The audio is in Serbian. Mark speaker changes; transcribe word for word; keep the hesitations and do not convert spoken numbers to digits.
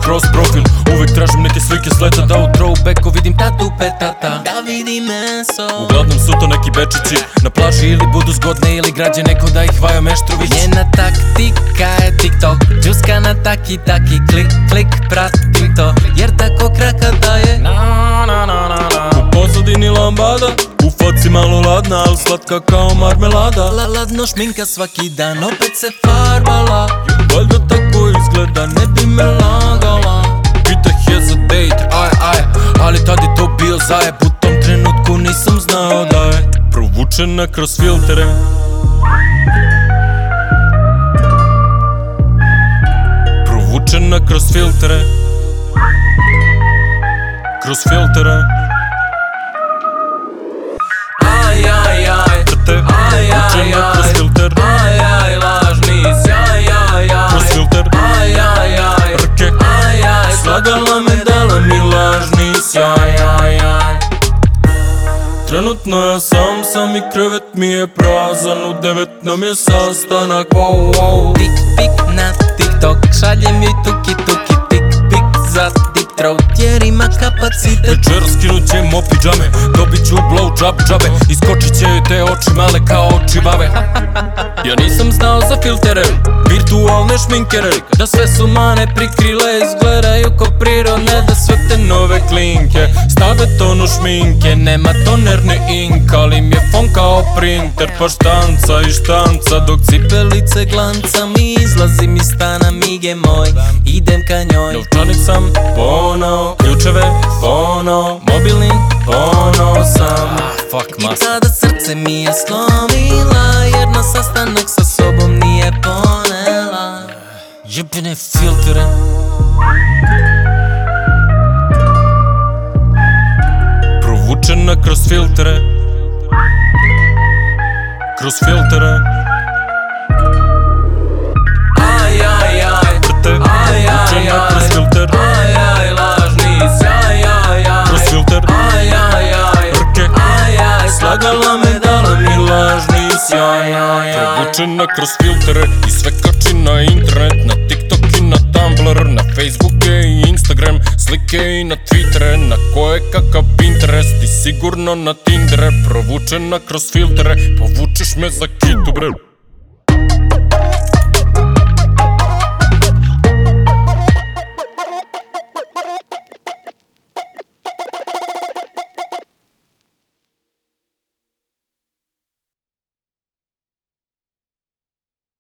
Speaker 1: kroz profil. Uvek tražim neke slike s leta, da u throwbacku vidim tatu petata,
Speaker 2: da vidim meso.
Speaker 1: Uglavnom su to neki bečići na plaži, ili budu zgodne ili građe neko da ih Vajo Meštrović.
Speaker 2: Njena taktika je TikTok, džuska na taki taki, klik klik prati to, jer tako kraka daje.
Speaker 1: Na na na na na. U pozadini lambada, u faci malo ladna, al slatka kao marmelada.
Speaker 2: La ladno šminka svaki dan, opet se farbala.
Speaker 1: Valjda tako izgleda, ne bi me lagala. Pitah je za date, aj aj, ali tad je to bio zajeb. U tom trenutku nisam znao da je provučena kroz filtere. Provučena kroz filtere. Kroz filtere.
Speaker 2: Aj aj aj,
Speaker 1: Tete,
Speaker 2: aj aj
Speaker 1: provučena kroz
Speaker 2: aj,
Speaker 1: filter.
Speaker 2: aj aj lažni sjaj, aj aj,
Speaker 1: Kroz filter.
Speaker 2: aj aj aj,
Speaker 1: Rke,
Speaker 2: aj aj,
Speaker 1: slagala me, dala mi lažni sjaj, aj aj. Trenutno ja sam sam i krevet mi je prazan, u devet nam je sastanak, wow wow.
Speaker 2: Tik pik na TikTok, šaljem joj tuki tuki, tik pik za deep throat, jer ima kapacitet.
Speaker 1: Večer skinut ćemo pidžame, dobit ću blow job džabe, iskočit će joj te oči male kao oči bave. Ja nisam znao za filtere, virtualne šminkere, da sve su mane prikrile, izgledaju ko prirodne, da sve te nove klinke stave tonu šminke. Nema toner ni ink, ali mi je fon kao printer, pa štanca i štanca dok
Speaker 2: Cipelice glanca mi, izlazim iz stana, mige moj, idem ka njoj.
Speaker 1: novčanik sam ponao, ključeve ponao, mobilni ponao sam. Ah, fuck
Speaker 2: I
Speaker 1: masa.
Speaker 2: tada srce mi je slomila, jer na sastanak sa sobom nije ponela.
Speaker 1: Jebene filtere. Provučena kroz filtere. Kroz filtere.
Speaker 2: Aj aj aj,
Speaker 1: Tete,
Speaker 2: aj aj
Speaker 1: provučena kroz
Speaker 2: aj,
Speaker 1: filter.
Speaker 2: aj aj lažni sjaj, aj aj,
Speaker 1: Kroz filter.
Speaker 2: aj aj aj,
Speaker 1: Rke,
Speaker 2: aj aj,
Speaker 1: slagala me, dala mi lažni sjaj, aj aj. Provučena kroz filtere i sve kači na internet, na TikTok i na Tumblr, na Facebook i Instagram, slike i na Twittere, na koje kakav Pinterest i sigurno na Tindere. Provučena kroz filtere, povučeš me za kitu bre.